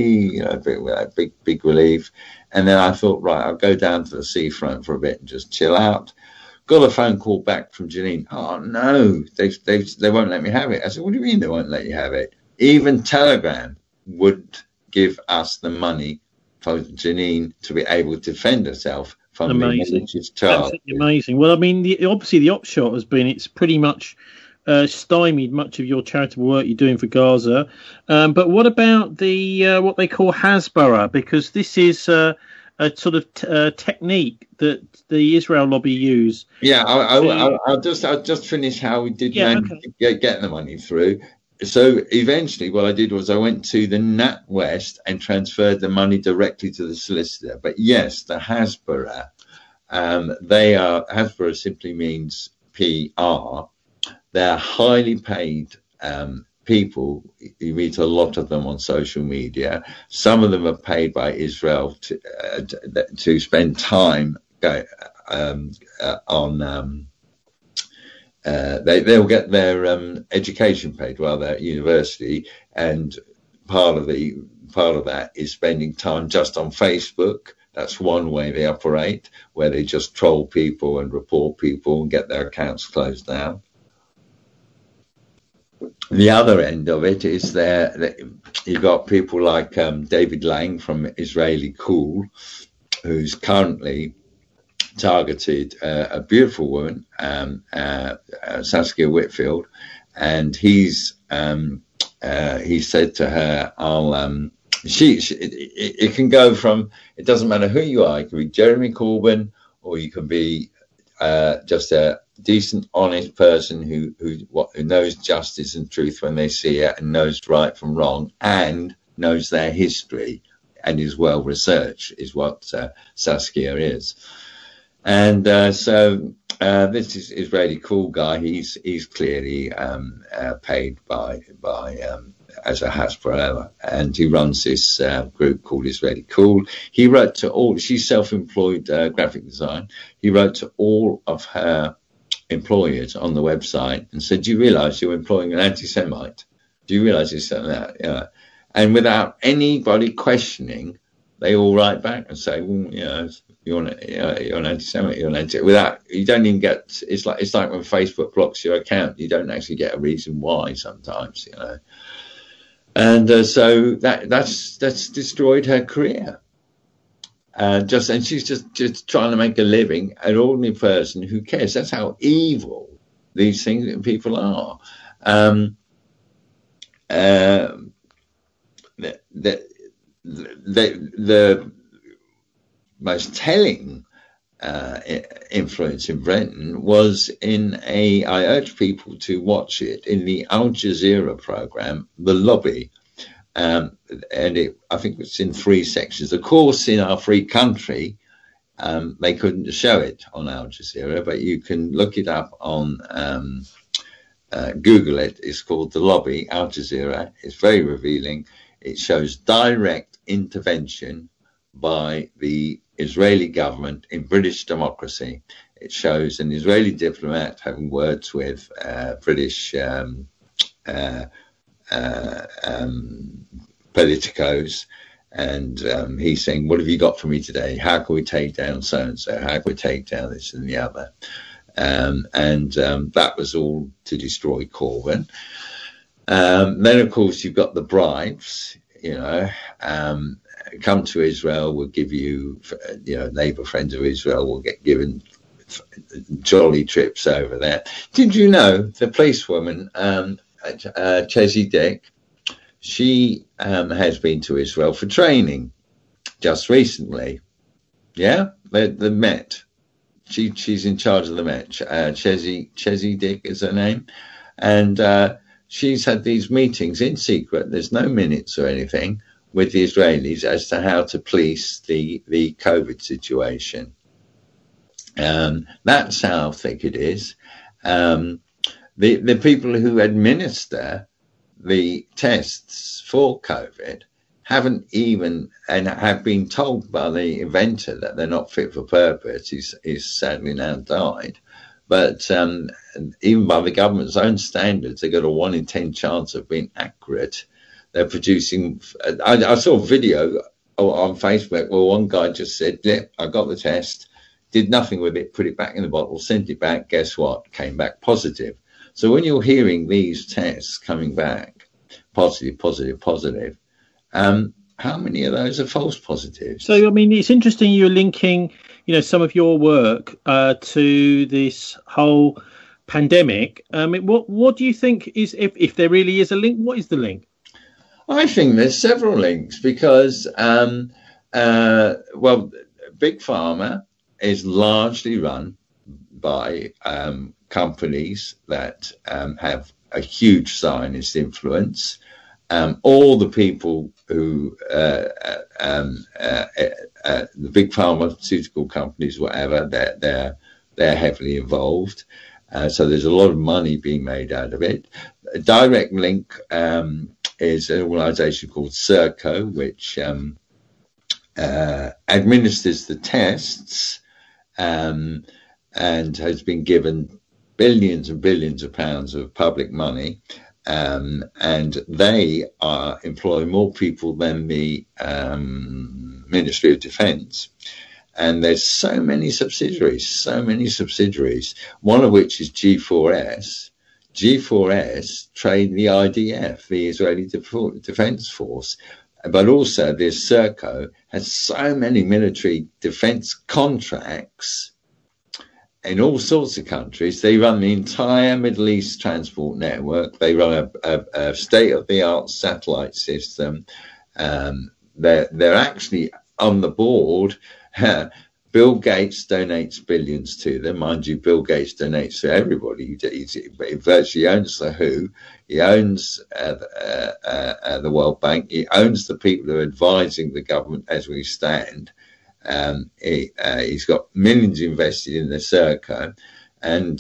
Big relief. And then I thought, right, I'll go down to the seafront for a bit and just chill out. Got a phone call back from Janine. Oh, no, they won't let me have it. I said, what do you mean they won't let you have it? Even Telegram would give us the money for Janine to be able to defend herself. Amazing. Absolutely amazing. Well, I mean, obviously the upshot has been it's pretty much stymied much of your charitable work you're doing for Gaza. But what about the what they call Hasbara? Because this is a sort of technique that the Israel lobby use. Yeah, I'll just finish how we did get the money through. So eventually what I did was I went to the NatWest and transferred the money directly to the solicitor. But yes, the Hasbara, Hasbara simply means PR. They're highly paid people. You meet a lot of them on social media. Some of them are paid by Israel to spend time on... they'll get their education paid while they're at university, and part of that is spending time just on Facebook. That's one way they operate, where they just troll people and report people and get their accounts closed down. The other end of it is you've got people like David Lang from Israeli Cool, who's currently targeted a beautiful woman, Saskia Whitfield, and he said to her, it can go from, it doesn't matter who you are, you can be Jeremy Corbyn, or you can be just a decent, honest person who knows justice and truth when they see it, and knows right from wrong, and knows their history, and is well researched, is what Saskia is. And so this is Israeli Cool guy. He's clearly paid by as a Hasbara, and he runs this group called Israeli Cool. He wrote to all. She's self-employed graphic design. He wrote to all of her employers on the website and said, "Do you realise you're employing an anti-Semite? Do you realise it's that?" Yeah. And without anybody questioning, they all write back and say, "Well, you're an anti-Semite. You don't even get. It's like when Facebook blocks your account. You don't actually get a reason why sometimes, And so that's destroyed her career. And she's just trying to make a living, an ordinary person who cares. That's how evil these people are. The most telling influence in Brenton was I urge people to watch it in the Al Jazeera program, The Lobby. And I think it's in 3 sections. Of course, in our free country, they couldn't show it on Al Jazeera, but you can look it up on Google it. It's called The Lobby, Al Jazeera. It's very revealing. It shows direct intervention by the Israeli government in British democracy. It shows an Israeli diplomat having words with British politicos, and he's saying, what have you got for me today? How can we take down so-and-so? How can we take down this and the other? That was all to destroy Corbyn. Then, of course, you've got the bribes, come to Israel, we'll give you, neighbour friends of Israel will get given jolly trips over there. Did you know the policewoman, Chezi Dick, she has been to Israel for training just recently? Yeah, the Met. She's in charge of the Met. Chezi Dick is her name. And she's had these meetings in secret. There's no minutes or anything with the Israelis as to how to police the COVID situation. That's how thick it is. The people who administer the tests for COVID haven't even, and have been told by the inventor that they're not fit for purpose. He's sadly now died. But even by the government's own standards, they've got a 1 in 10 chance of being accurate. They're producing, I saw a video on Facebook where one guy just said, yeah, I got the test, did nothing with it, put it back in the bottle, sent it back. Guess what? Came back positive. So when you're hearing these tests coming back, positive, how many of those are false positives? So, I mean, it's interesting you're linking, some of your work to this whole pandemic. What do you think is, if there really is a link, what is the link? I think there's several links because, Big Pharma is largely run by companies that have a huge Zionist influence. All the people who, the big pharmaceutical companies, whatever, they're heavily involved. So there's a lot of money being made out of it. A direct link is an organization called Serco, which administers the tests and has been given billions and billions of pounds of public money. And they are employing more people than the Ministry of Defence. And there's so many subsidiaries, one of which is G4S. G4S trained the IDF, the Israeli Defence Force. But also this Serco has so many military defence contracts in all sorts of countries. They run the entire Middle East transport network. They run a state-of-the-art satellite system. They're actually on the board. Bill Gates donates billions to them. Mind you, Bill Gates donates to everybody. He virtually owns the WHO. He owns the World Bank. He owns the people who are advising the government as we stand. He's got millions invested in the Serco, and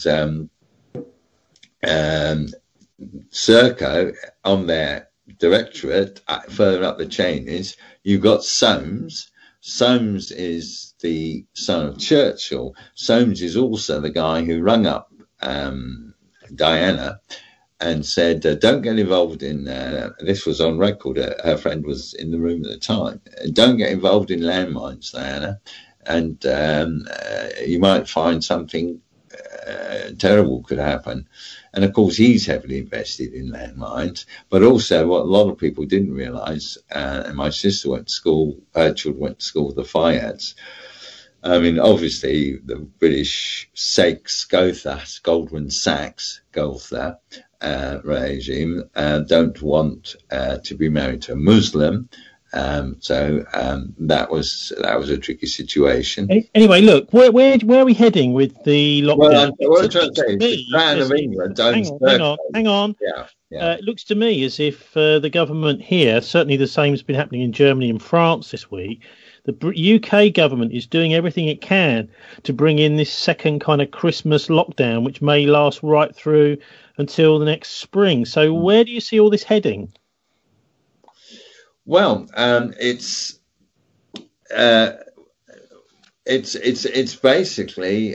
Serco on their directorate further up the chain is you've got Soames. Soames is the son of Churchill. Soames is also the guy who rung up Diana and said, don't get involved in, this was on record, her friend was in the room at the time, don't get involved in landmines, Diana, and you might find something terrible could happen. And of course, he's heavily invested in landmines, but also what a lot of people didn't realise, and my sister went to school, her children went to school with the Fayyads. I mean, obviously, the British Goldman Sachs, Gotha regime don't want to be married to a Muslim. So that was a tricky situation. Anyway, look, where are we heading with the lockdown? Well, what I'm trying to say is the Crown of England. Hang on. Yeah. It looks to me as if the government here, certainly the same has been happening in Germany and France this week, UK government is doing everything it can to bring in this second kind of Christmas lockdown, which may last right through until the next spring. So where do you see all this heading? Well, it's basically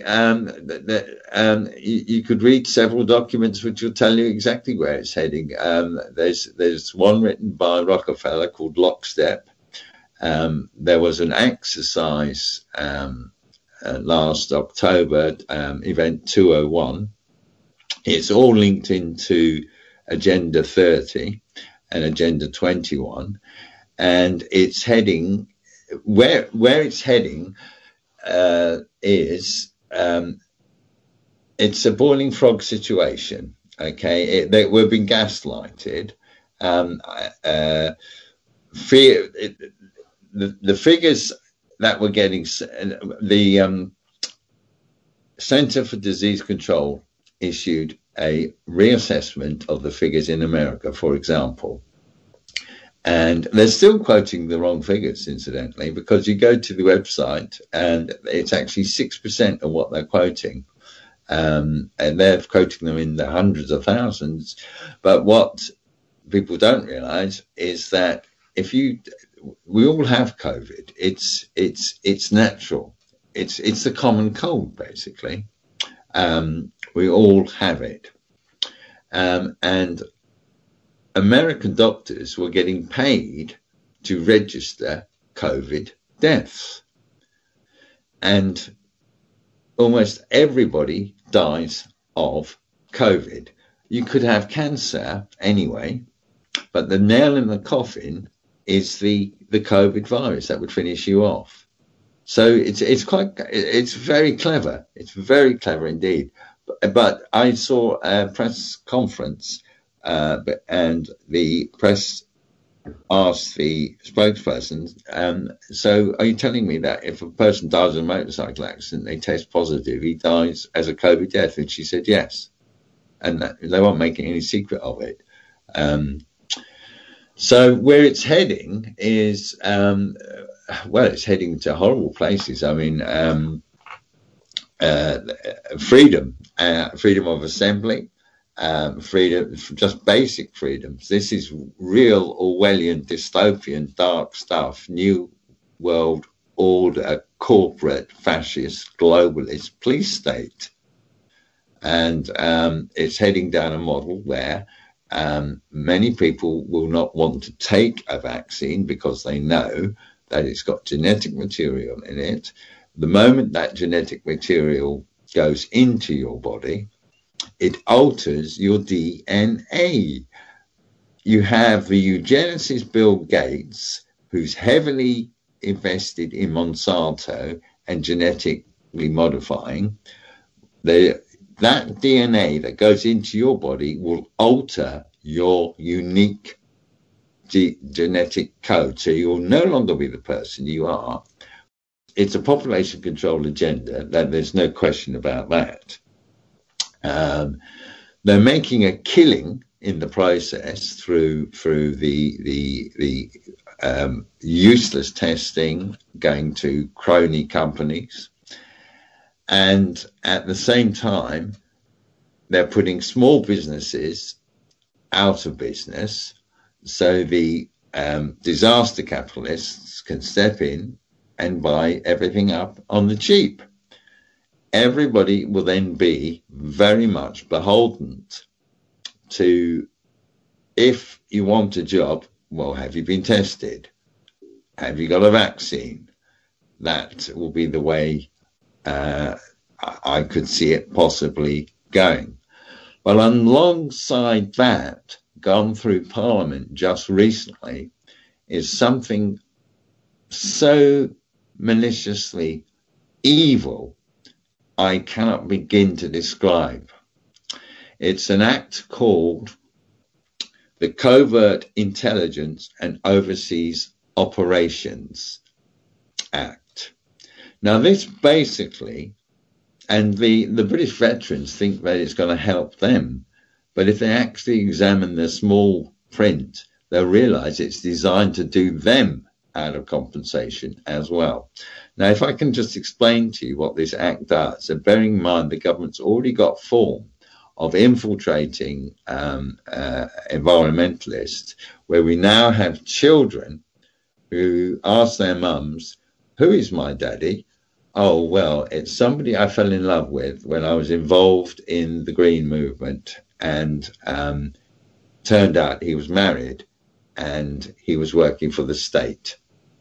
you could read several documents which will tell you exactly where it's heading. There's one written by Rockefeller called Lockstep. There was an exercise last October, Event 201. It's all linked into Agenda 30 and Agenda 21, and it's heading where it's heading. It's a boiling frog situation. Okay, we've been gaslighted. The figures that we're getting, the Center for Disease Control issued a reassessment of the figures in America, for example. And they're still quoting the wrong figures, incidentally, because you go to the website and it's actually 6% of what they're quoting. And they're quoting them in the hundreds of thousands. But what people don't realize is that we all have COVID. It's natural. It's the common cold, basically. We all have it. And American doctors were getting paid to register COVID deaths. And almost everybody dies of COVID. You could have cancer anyway, but the nail in the coffin is the COVID virus that would finish you off. So it's very clever. It's very clever indeed. But I saw a press conference, and the press asked the spokesperson, so are you telling me that if a person dies in a motorcycle accident, they test positive, he dies as a COVID death? And she said yes. And they weren't making any secret of it. So where it's heading is, it's heading to horrible places. I mean, freedom of assembly, freedom, just basic freedoms. This is real Orwellian, dystopian, dark stuff. New world order, corporate, fascist, globalist police state. And it's heading down a model where many people will not want to take a vaccine because they know that it's got genetic material in it. The moment that genetic material goes into your body, it alters your DNA. You have the eugenicist Bill Gates, who's heavily invested in Monsanto and genetically modifying. That DNA that goes into your body will alter your unique genetic code. So you'll no longer be the person you are. It's a population control agenda. There's no question about that. They're making a killing in the process through the useless testing going to crony companies, and at the same time they're putting small businesses out of business, so the disaster capitalists can step in and buy everything up on the cheap. Everybody will then be very much beholden to, if you want a job, well, have you been tested? Have you got a vaccine? That will be the way I could see it possibly going. But alongside that, gone through Parliament just recently, is something so maliciously evil I cannot begin to describe. It's an act called the Covert Intelligence and Overseas Operations Act. Now this basically, and the British veterans think that it's going to help them, but if they actually examine the small print, they'll realize it's designed to do them out of compensation as well. Now, if I can just explain to you what this act does, and bearing in mind the government's already got form of infiltrating environmentalists, where we now have children who ask their mums, "Who is my daddy?" "Oh, well, it's somebody I fell in love with when I was involved in the Green Movement, and turned out he was married and he was working for the state."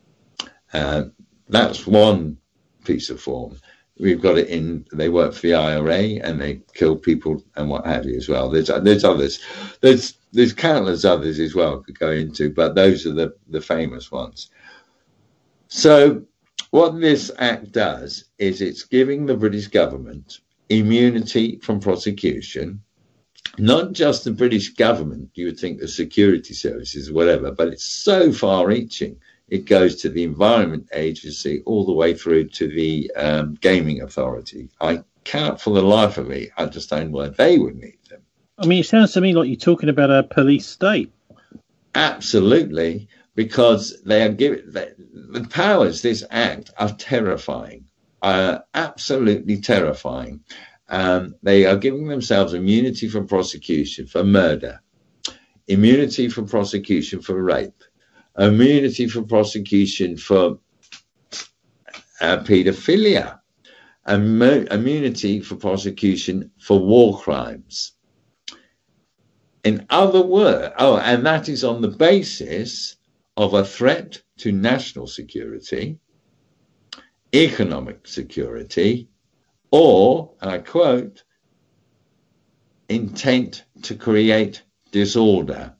That's one piece of form. We've got it in, they work for the IRA and they kill people and what have you as well. There's others. There's countless others as well to go into, but those are the famous ones. So what this act does is it's giving the British government immunity from prosecution. Not just the British government, you would think the security services, whatever, but it's so far-reaching. It goes to the Environment Agency all the way through to the Gaming Authority. I cannot for the life of me understand why they would need them. I mean, it sounds to me like you're talking about a police state. Absolutely, because they are given the powers. This act are terrifying, absolutely terrifying. They are giving themselves immunity from prosecution for murder, immunity from prosecution for rape, immunity from prosecution for paedophilia, immunity for prosecution for war crimes. In other words, and that is on the basis of a threat to national security, economic security, or, and I quote, intent to create disorder.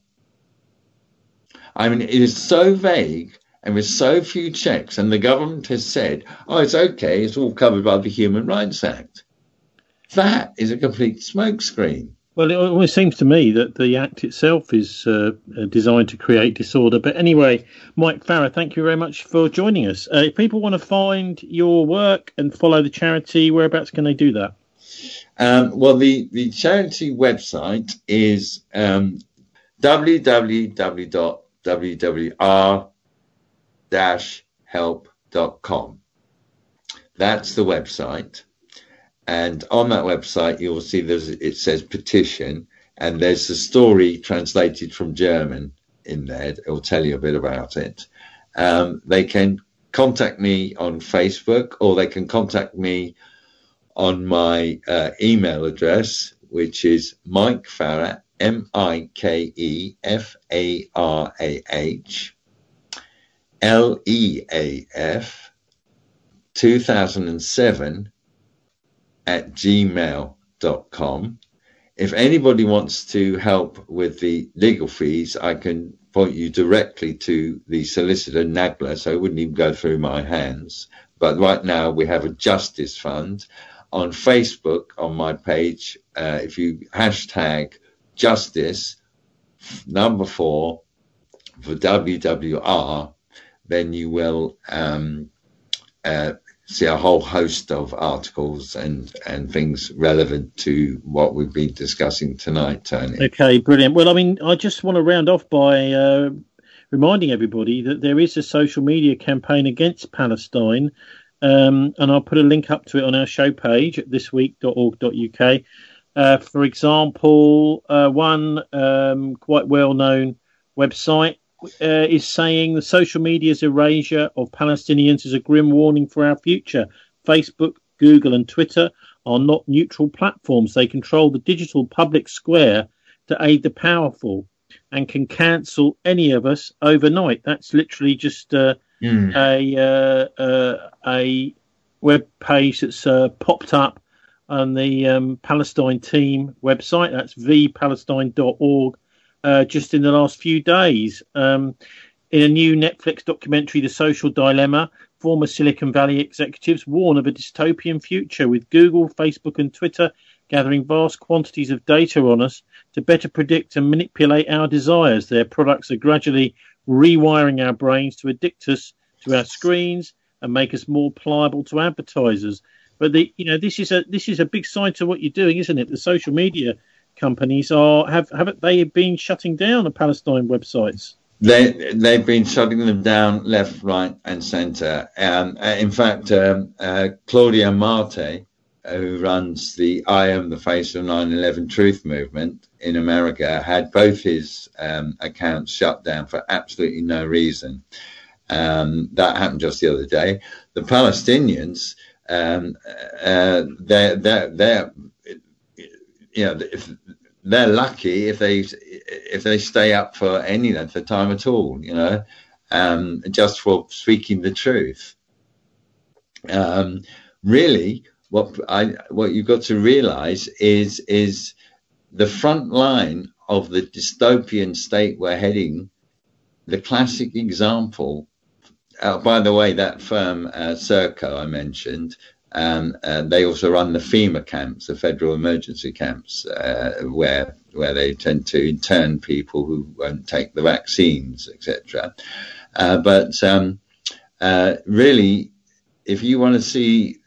I mean, it is so vague and with so few checks, and the government has said, "Oh, it's okay, it's all covered by the Human Rights Act." That is a complete smokescreen. Well, it always seems to me that the act itself is designed to create disorder. But anyway, Mike Farah, thank you very much for joining us. If people want to find your work and follow the charity, whereabouts can they do that? Well, the charity website is www.wwr-help.com. That's the website. And on that website, you'll see it says petition, and there's the story translated from German in there. It will tell you a bit about it. They can contact me on Facebook, or they can contact me on my email address, which is Mike Farah, MikeFarah, LEAF 2007 @gmail.com. If anybody wants to help with the legal fees, I can point you directly to the solicitor Nagler, so it wouldn't even go through my hands. But right now we have a justice fund. On Facebook, on my page, if you hashtag justice 4 for WWR, then you will see a whole host of articles and things relevant to what we've been discussing tonight, Tony. Okay, brilliant. Well, I mean, I just want to round off by reminding everybody that there is a social media campaign against Palestine, and I'll put a link up to it on our show page at thisweek.org.uk. For example, one quite well-known website is saying the social media's erasure of Palestinians is a grim warning for our future. Facebook, Google and Twitter are not neutral platforms. They control the digital public square to aid the powerful and can cancel any of us overnight. That's literally just a web page that's popped up on the Palestine team website. That's vpalestine.org. Just in the last few days. In a new Netflix documentary, The Social Dilemma, former Silicon Valley executives warn of a dystopian future with Google, Facebook and Twitter gathering vast quantities of data on us to better predict and manipulate our desires. Their products are gradually rewiring our brains to addict us to our screens and make us more pliable to advertisers. But this is a big side to what you're doing, isn't it? The social media companies haven't they been shutting down the Palestine websites? They've been shutting them down left, right, and centre. In fact, Claudio Marte, who runs the I Am the Face of 9/11 Truth movement in America, had both his accounts shut down for absolutely no reason. That happened just the other day. The Palestinians, they're lucky if they stay up for any length of time at all, just for speaking the truth. Really, what you've got to realize is the front line of the dystopian state we're heading. The classic example, by the way, that firm Serco I mentioned, they also run the FEMA camps, the federal emergency camps, where they tend to intern people who won't take the vaccines, etc. But really, if you want to see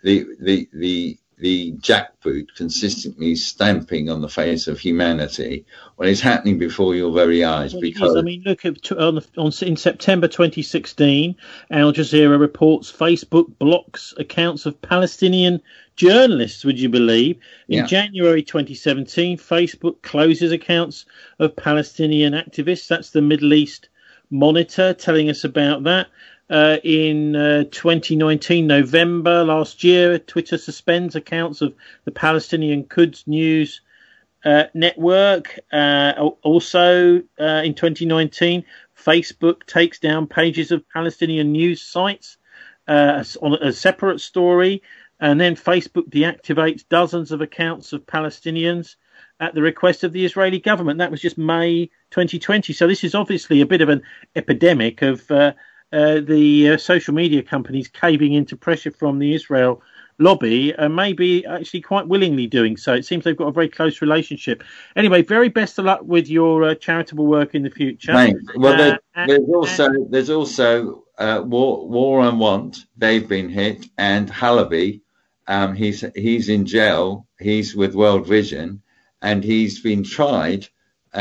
the jackboot consistently stamping on the face of humanity, well, it's happening before your very eyes. Because I mean, look at in September 2016, Al Jazeera reports Facebook blocks accounts of Palestinian journalists. Would you believe? In January 2017, Facebook closes accounts of Palestinian activists. That's the Middle East Monitor telling us about that. In 2019, November last year, Twitter suspends accounts of the Palestinian Quds News Network. Also, in 2019, Facebook takes down pages of Palestinian news sites on a separate story. And then Facebook deactivates dozens of accounts of Palestinians at the request of the Israeli government. That was just May 2020. So this is obviously a bit of an epidemic of the social media companies caving into pressure from the Israel lobby, and maybe actually quite willingly doing so. It seems they've got a very close relationship. Anyway, very best of luck with your charitable work in the future. Thanks. Well, there's also War on Want. They've been hit, and Halaby. He's in jail. He's with World Vision, and he's been tried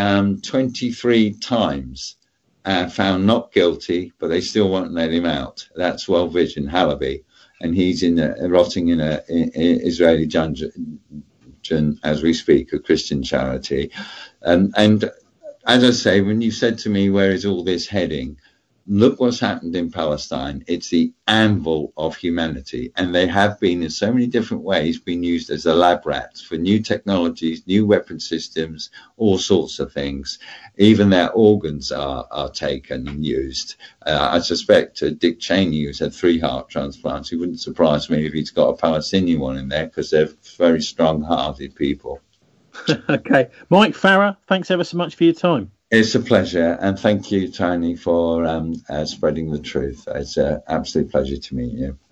23 times. Found not guilty, but they still won't let him out. That's World Vision, Halaby, and he's rotting in an Israeli dungeon as we speak, a Christian charity. And as I say, when you said to me, where is all this heading? Look what's happened in Palestine. It's the anvil of humanity, and they have been in so many different ways been used as the lab rats for new technologies, new weapon systems, all sorts of things. Even their organs are taken and used. I suspect Dick Cheney, who's had 3 heart transplants, it wouldn't surprise me if he's got a Palestinian one in there, because they're very strong-hearted people. Okay. Mike Farah, thanks ever so much for your time. It's a pleasure, and thank you, Tony, for spreading the truth. It's an absolute pleasure to meet you.